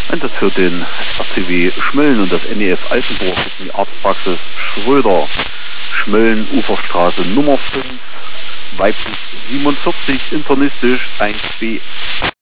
Und das für den RCW Schmölln und das NEF Altenburg in die Arztpraxis Schröder. Schmölln, Uferstraße Nummer 5, weiblich 47, internistisch 1b.